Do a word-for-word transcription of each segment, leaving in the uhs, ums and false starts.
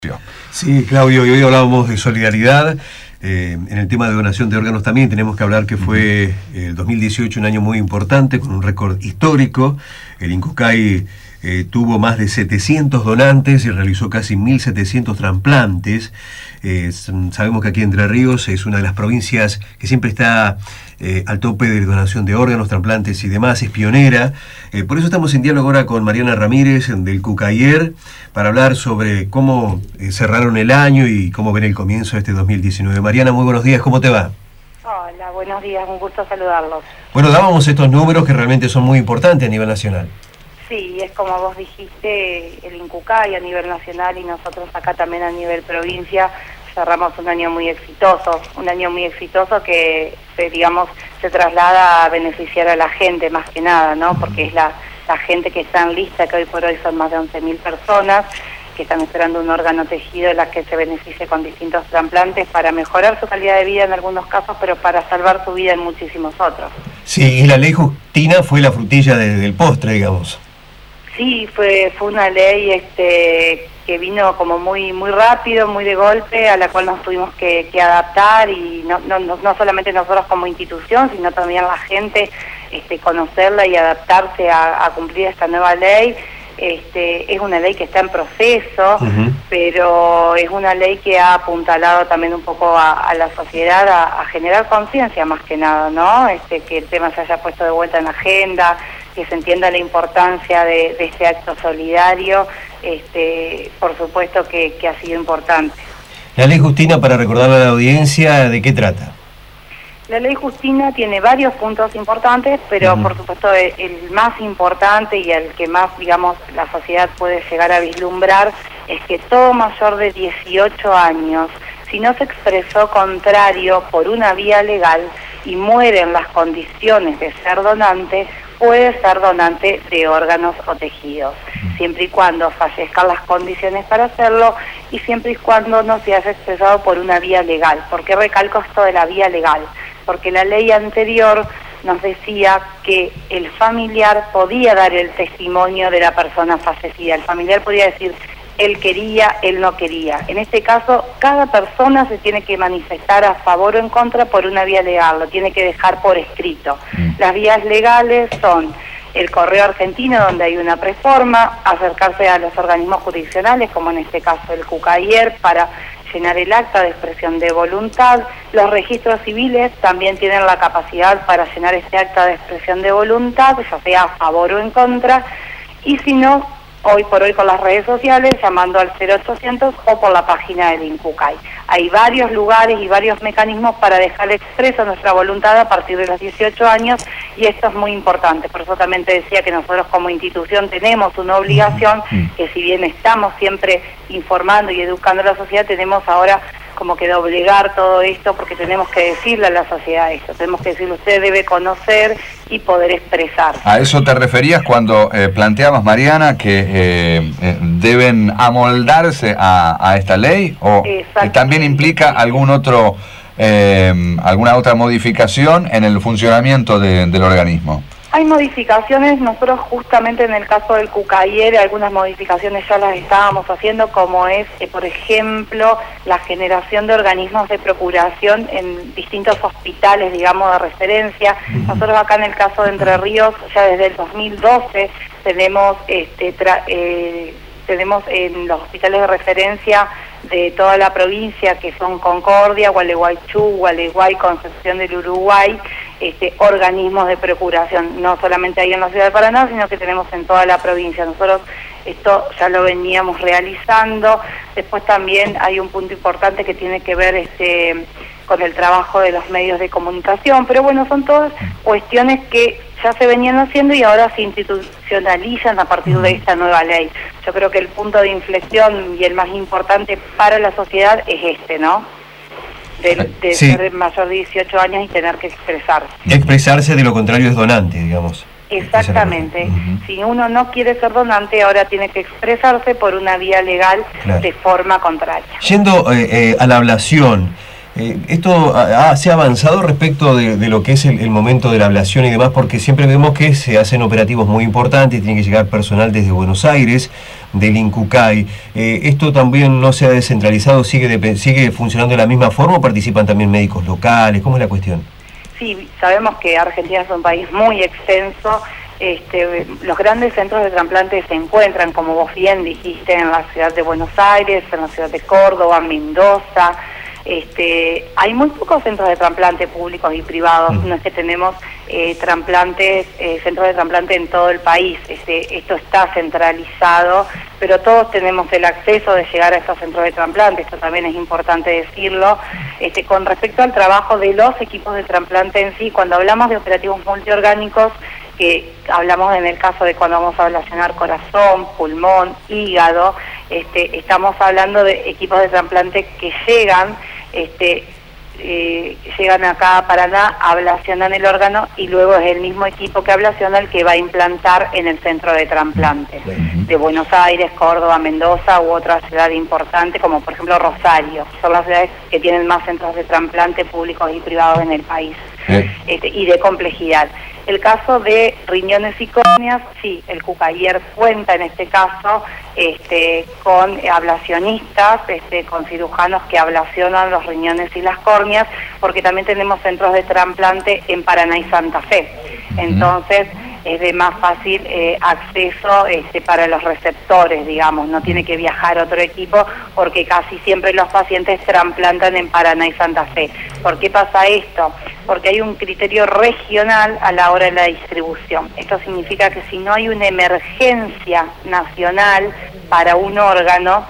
Sí, Claudio, y hoy hablábamos de solidaridad. Eh, en el tema de donación de órganos también tenemos que hablar que fue el dos mil dieciocho un año muy importante, con un récord histórico. El INCUCAI eh, tuvo más de setecientos donantes y realizó casi mil setecientos trasplantes. Eh, sabemos que aquí Entre Ríos es una de las provincias que siempre está eh, al tope de donación de órganos, trasplantes y demás, es pionera. Eh, por eso estamos en diálogo ahora con Mariana Ramírez del CUCAIER para hablar sobre cómo eh, cerraron el año y cómo ven el comienzo de este dos mil diecinueve. Mariana, muy buenos días, ¿cómo te va? Hola, buenos días, un gusto saludarlos. Bueno, dábamos estos números que realmente son muy importantes a nivel nacional. Sí, es como vos dijiste, el INCUCAI a nivel nacional y nosotros acá también a nivel provincia cerramos un año muy exitoso, un año muy exitoso que, digamos, se traslada a beneficiar a la gente más que nada, ¿no? Porque es la, la gente que está en lista, que hoy por hoy son más de once mil personas, que están esperando un órgano tejido de las que se beneficie con distintos trasplantes para mejorar su calidad de vida en algunos casos, pero para salvar su vida en muchísimos otros. Sí, y la ley Justina fue la frutilla de, del postre, digamos. Sí, fue fue una ley este que vino como muy muy rápido, muy de golpe, a la cual nos tuvimos que, que adaptar y no, no no solamente nosotros como institución, sino también la gente este conocerla y adaptarse a, a cumplir esta nueva ley. Este, es una ley que está en proceso, uh-huh. pero es una ley que ha apuntalado también un poco a, a la sociedad a, a generar conciencia más que nada, ¿no? Este, que el tema se haya puesto de vuelta en la agenda, que se entienda la importancia de, de este acto solidario, este, por supuesto que, que ha sido importante. La ley Justina, para recordarle a la audiencia, ¿de qué trata? La ley Justina tiene varios puntos importantes, pero uh-huh. por supuesto el, el más importante y el que más, digamos, la sociedad puede llegar a vislumbrar es que todo mayor de dieciocho años, si no se expresó contrario por una vía legal y muere en las condiciones de ser donante, puede ser donante de órganos o tejidos, siempre y cuando fallezcan las condiciones para hacerlo y siempre y cuando no se haya expresado por una vía legal. ¿Por qué recalco esto de la vía legal? Porque la ley anterior nos decía que el familiar podía dar el testimonio de la persona fallecida. El familiar podía decir, él quería, él no quería. En este caso, cada persona se tiene que manifestar a favor o en contra por una vía legal, lo tiene que dejar por escrito. Las vías legales son el correo argentino, donde hay una preforma, acercarse a los organismos jurisdiccionales, como en este caso el CUCAIER, para llenar el acta de expresión de voluntad. Los registros civiles también tienen la capacidad para llenar este acta de expresión de voluntad, ya sea a favor o en contra, y si no, hoy por hoy con las redes sociales, llamando al cero ochocientos o por la página del INCUCAI. Hay varios lugares y varios mecanismos para dejar expresa nuestra voluntad a partir de los dieciocho años, y esto es muy importante. Por eso también te decía que nosotros como institución tenemos una obligación, que si bien estamos siempre informando y educando a la sociedad, tenemos ahora como que doblegar todo esto, porque tenemos que decirle a la sociedad esto, tenemos que decirle, usted debe conocer y poder expresar. ¿A eso te referías cuando eh, planteabas, Mariana, que eh, eh, deben amoldarse a, a esta ley? ¿O también implica algún otro, eh, alguna otra modificación en el funcionamiento de, del organismo? Hay modificaciones, nosotros justamente en el caso del CUCAIER, algunas modificaciones ya las estábamos haciendo, como es, eh, por ejemplo, la generación de organismos de procuración en distintos hospitales, digamos, de referencia. Nosotros acá en el caso de Entre Ríos, ya desde el dos mil doce, tenemos, este, tra eh, tenemos en los hospitales de referencia de toda la provincia, que son Concordia, Gualeguaychú, Gualeguay, Concepción del Uruguay, este, organismos de procuración, no solamente ahí en la ciudad de Paraná, sino que tenemos en toda la provincia. Nosotros esto ya lo veníamos realizando. Después también hay un punto importante que tiene que ver este, con el trabajo de los medios de comunicación, pero bueno, son todas cuestiones que ya se venían haciendo y ahora se institucionalizan a partir de esta nueva ley. Yo creo que el punto de inflexión y el más importante para la sociedad es este, ¿no? De, de sí. ser mayor de dieciocho años y tener que expresarse. Expresarse, de lo contrario es donante, digamos. Exactamente. Uh-huh. Si uno no quiere ser donante, ahora tiene que expresarse por una vía legal, claro, de forma contraria. Yendo eh, eh, a la ablación, Eh, ¿Esto ha, se ha avanzado respecto de, de lo que es el, el momento de la ablación y demás? Porque siempre vemos que se hacen operativos muy importantes, tiene que llegar personal desde Buenos Aires, del INCUCAI. Eh, ¿Esto también no se ha descentralizado? ¿Sigue, de, ¿Sigue funcionando de la misma forma o participan también médicos locales? ¿Cómo es la cuestión? Sí, sabemos que Argentina es un país muy extenso. Este, los grandes centros de trasplante se encuentran, como vos bien dijiste, en la ciudad de Buenos Aires, en la ciudad de Córdoba, Mendoza. Este, hay muy pocos centros de trasplante públicos y privados, no es que tenemos eh, trasplantes, eh, centros de trasplante en todo el país. Este, esto está centralizado, pero todos tenemos el acceso de llegar a estos centros de trasplante, esto también es importante decirlo. Este, con respecto al trabajo de los equipos de trasplante en sí, cuando hablamos de operativos multiorgánicos, que hablamos en el caso de cuando vamos a ablacionar corazón, pulmón, hígado, este, estamos hablando de equipos de trasplante que llegan, este, eh, llegan acá a Paraná, ablacionan el órgano y luego es el mismo equipo que ablaciona el que va a implantar en el centro de trasplante de Buenos Aires, Córdoba, Mendoza u otra ciudad importante como por ejemplo Rosario. Son las ciudades que tienen más centros de trasplante públicos y privados en el país. Este, y de complejidad. El caso de riñones y córneas, sí, el CUCAIER cuenta en este caso este, con ablacionistas, este, con cirujanos que ablacionan los riñones y las córneas, porque también tenemos centros de trasplante en Paraná y Santa Fe. Entonces, es de más fácil eh, acceso este, para los receptores, digamos, no tiene que viajar otro equipo porque casi siempre los pacientes trasplantan en Paraná y Santa Fe. ¿Por qué pasa esto? Porque hay un criterio regional a la hora de la distribución. Esto significa que si no hay una emergencia nacional para un órgano,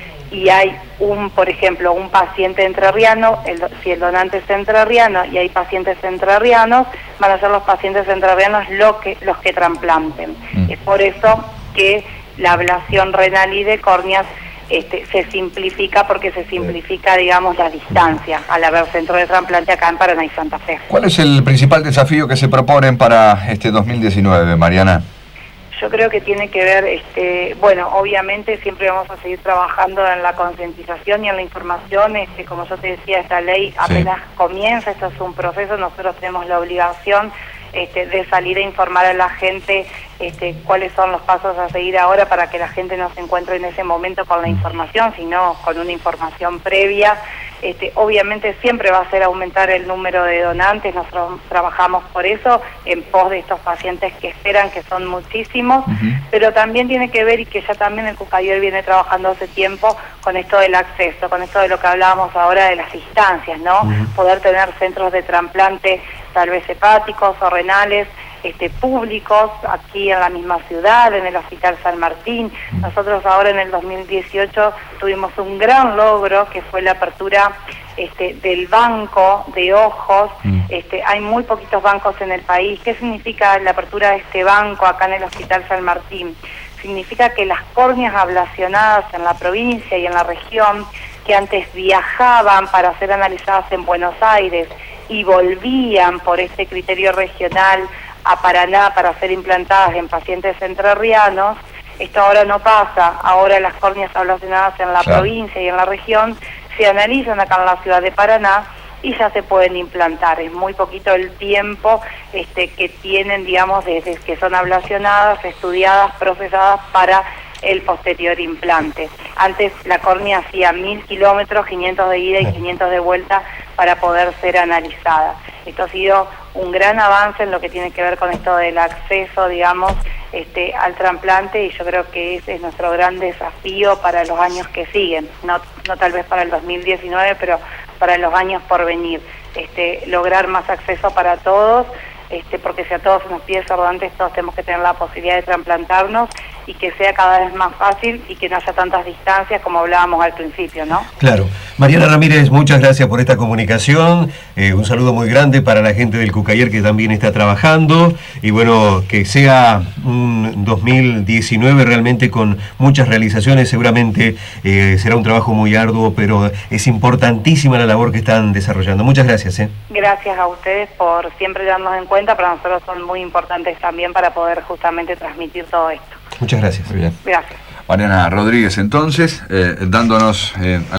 y hay un, por ejemplo, un paciente entrerriano, el, si el donante es entrerriano y hay pacientes entrerrianos, van a ser los pacientes entrerrianos lo que, los que trasplanten. Mm. Es por eso que la ablación renal y de córneas este, se simplifica, porque se simplifica, digamos, la distancia al haber centro de trasplante acá en Paraná y Santa Fe. ¿Cuál es el principal desafío que se proponen para este dos mil diecinueve, Mariana? Yo creo que tiene que ver, este, bueno, obviamente siempre vamos a seguir trabajando en la concientización y en la información. Este, como yo te decía, esta ley apenas sí. comienza, esto es un proceso, nosotros tenemos la obligación este, de salir a informar a la gente este, cuáles son los pasos a seguir ahora para que la gente no se encuentre en ese momento con la información, sino con una información previa. Este, obviamente siempre va a ser aumentar el número de donantes, nosotros trabajamos por eso, en pos de estos pacientes que esperan, que son muchísimos, uh-huh. pero también tiene que ver, y que ya también el CUCAIER viene trabajando hace tiempo, con esto del acceso, con esto de lo que hablábamos ahora de las distancias, ¿no? Uh-huh. Poder tener centros de trasplante, tal vez hepáticos o renales, Este, públicos aquí en la misma ciudad, en el Hospital San Martín. Nosotros ahora en el dos mil dieciocho tuvimos un gran logro que fue la apertura este, del banco de ojos. Este, hay muy poquitos bancos en el país. ¿Qué significa la apertura de este banco acá en el Hospital San Martín? Significa que las córneas ablacionadas en la provincia y en la región, que antes viajaban para ser analizadas en Buenos Aires y volvían por este criterio regional a Paraná para ser implantadas en pacientes entrerrianos, esto ahora no pasa. Ahora las córneas ablacionadas en la claro. provincia y en la región se analizan acá en la ciudad de Paraná y ya se pueden implantar. Es muy poquito el tiempo este, que tienen, digamos, desde que son ablacionadas, estudiadas, procesadas para el posterior implante. Antes la córnea hacía mil kilómetros, quinientos de ida y quinientos de vuelta para poder ser analizada. Esto ha sido un gran avance en lo que tiene que ver con esto del acceso, digamos, este, al trasplante, y yo creo que ese es nuestro gran desafío para los años que siguen, no, no tal vez para el dos mil diecinueve, pero para los años por venir, este, lograr más acceso para todos, este, porque si a todos se nos pide ser donantes, todos tenemos que tener la posibilidad de trasplantarnos y que sea cada vez más fácil y que no haya tantas distancias como hablábamos al principio, ¿no? Claro. Mariana Ramírez, muchas gracias por esta comunicación, eh, un saludo muy grande para la gente del CUCAIER que también está trabajando, y bueno, que sea un dos mil diecinueve realmente con muchas realizaciones. Seguramente eh, será un trabajo muy arduo, pero es importantísima la labor que están desarrollando. Muchas gracias. ¿eh? Gracias a ustedes por siempre darnos en cuenta, para nosotros son muy importantes también para poder justamente transmitir todo esto. Muchas gracias. Muy bien. Gracias. Mariana Rodríguez, entonces, eh, dándonos... Eh,